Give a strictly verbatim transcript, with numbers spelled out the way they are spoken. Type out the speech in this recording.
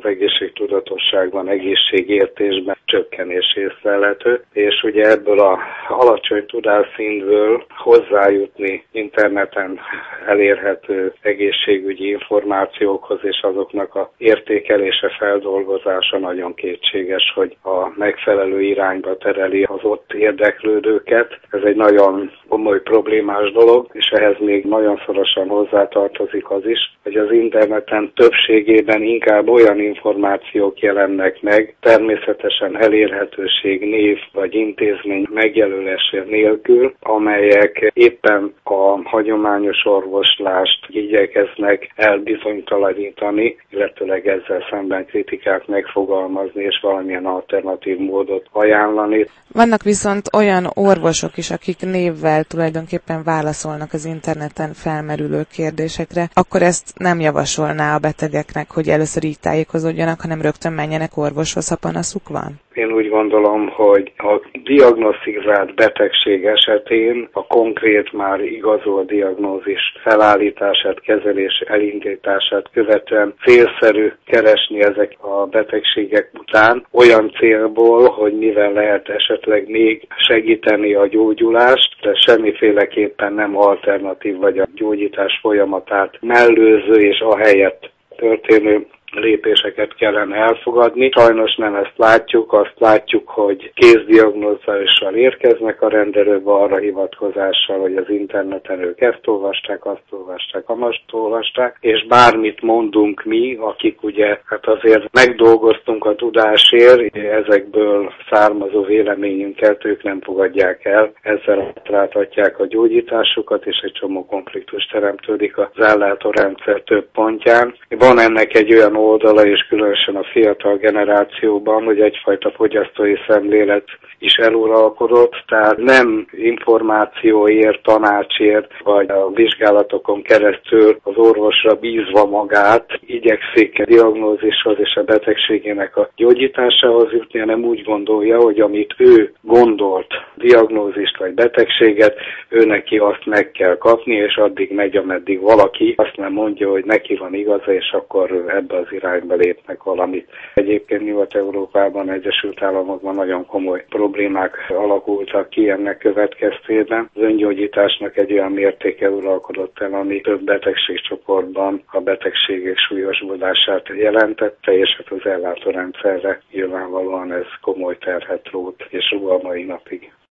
egészségtudatosságban, egészségértésben csökkenés észlelhető, és ugye ebből a alacsony tudásszintből hozzájutni interneten elérhető egészségügyi információkhoz és azoknak a értékelése, feldolgozása nagyon kétséges, hogy a megfelelő irányba tereli az ott érdeklődőket. Ez egy nagyon komoly problémás dolog, és ehhez még nagyon szorosan hozzátartozik az is, hogy az interneten többségében inkább olyan információk jelennek meg, természetesen elérhetőség, név vagy intézmény megjelölése nélkül, amelyek éppen a hagyományos orvoslást igyekeznek elbizonytalanítani, illetőleg ezzel szemben kritikát megfogalmazni és valamilyen alternatív módot ajánlani. Vannak viszont olyan orvosok is, akik névvel tulajdonképpen válaszolnak az interneten felmerülő kérdésekre, akkor ezt nem javasolná a betegeknek, hogy először így tájékozódjanak, hanem rögtön menjenek orvoshoz, ha panaszuk van? Én úgy gondolom, hogy a diagnosztizált betegség esetén a konkrét már igazolt diagnózis felállítását, kezelés elindítását követően célszerű keresni ezek a betegségek után olyan célból, hogy mivel lehet esetleg még segíteni a gyógyulást, de semmiféleképpen nem alternatív vagy a gyógyítás folyamatát mellőző és ahelyett történő lépéseket kellene elfogadni. Sajnos nem ezt látjuk, azt látjuk, hogy kézdiagnózással érkeznek a rendelőbe arra hivatkozással, hogy az interneten ők ezt olvasták, azt olvasták, amazt olvasták, és bármit mondunk mi, akik ugye hát azért megdolgoztunk a tudásért, ezekből származó véleményünket ők nem fogadják el, ezzel átráthatják a gyógyításukat, és egy csomó konfliktus teremtődik az ellátórendszer több pontján. Van ennek egy olyan oldala, és különösen a fiatal generációban, hogy egyfajta fogyasztói szemlélet is eluralkodott, tehát nem információért, tanácsért, vagy a vizsgálatokon keresztül az orvosra bízva magát igyekszik a diagnózishoz és a betegségének a gyógyításához jutni, hanem úgy gondolja, hogy amit ő gondolt, diagnózist vagy betegséget, ő neki azt meg kell kapni, és addig megy, ameddig valaki azt nem mondja, hogy neki van igaza, és akkor ebbe az irányba lépnek valamit. Egyébként Nyugat-Európában, Egyesült Államokban nagyon komoly problémák alakultak ki ennek következtében. Az öngyógyításnak egy olyan mértéke uralkodott el, ami több betegségcsoportban a betegségek súlyosbodását jelentette, és hát az ellátórendszerre nyilvánvalóan ez komoly terhet rótt, és rúg a mai napig.